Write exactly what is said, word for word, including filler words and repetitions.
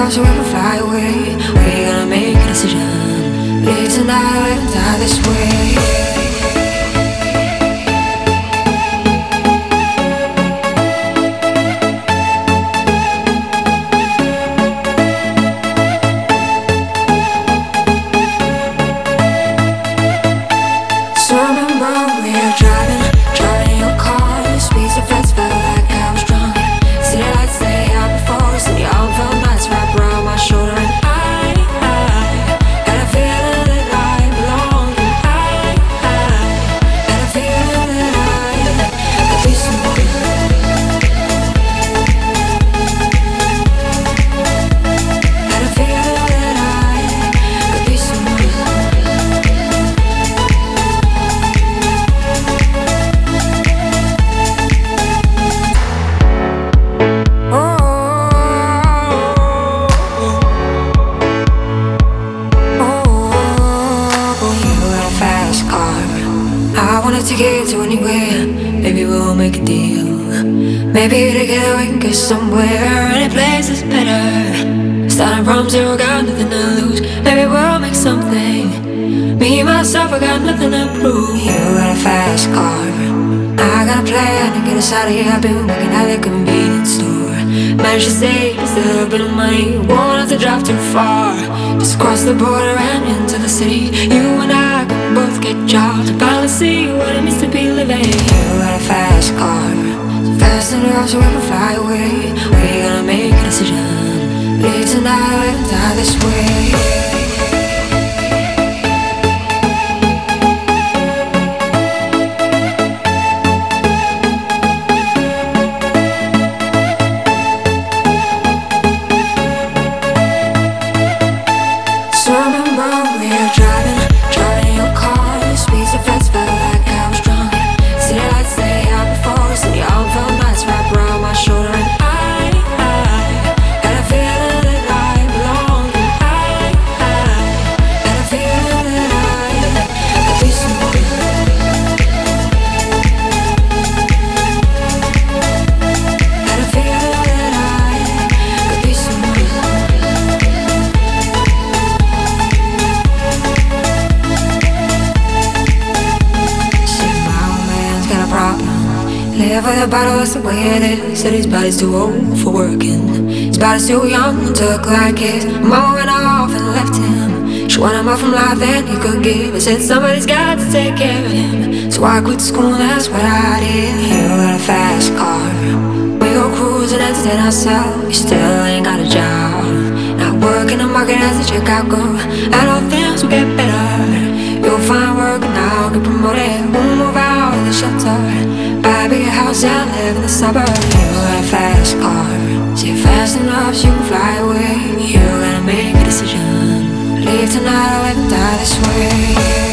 enough so we can fly away. We're gonna make a decision. Live tonight or live and die this way. So remember we were driving, driving in your car. The speed so fast, felt like I was drunk. City lights lay out before us, and the arm felt nice wrapped around my shoulder. And I, I had a feeling that I belonged. And I, I had a feeling that I could be someone. Had a feeling that I could be someone. I wanna take it to anywhere. Maybe we'll make a deal. Maybe together we can get somewhere. Any place is better. Starting from zero, got nothing to lose. Maybe we'll make something. Me, myself, I got nothing to prove. You got a fast car. I got a plan to get us out of here. I've been working at the convenience store. Managed to save just a little bit of money. Won't have to drive too far. Just cross the border and into the city. You and I can both get jobs and finally see what it means to be living. You got a fast car, so fast enough so we can fly away. We're gonna make a decision. Live tonight or live and die this way. So remember we were driving, driving in your car. The speed so fast, felt like I was drunk. City lights lay out before us, and the arm felt nice wrapped around my shoulder. And I, I had a feeling that I belonged. And I, I had a feeling that I could be someone. Had a feeling that I could be someone. Live with a bottle, that's the way it is. Said his body's too old for working. His body's too young and took like his. Mama went off and left him. She wanted more from life than he could give. I said somebody's got to take care of him. So I quit school and that's what I did. You got a fast car. We go cruising and entertain ourselves. You still ain't got a job. Not working the market as a checkout girl. I know things will get better. You'll find work and I'll get promoted. We'll move out of the shelter. Buy a bigger house and live in the suburbs. You got a fast car, so you're fast enough so you can fly away. You gotta make a decision. Leave tonight or live and die this way.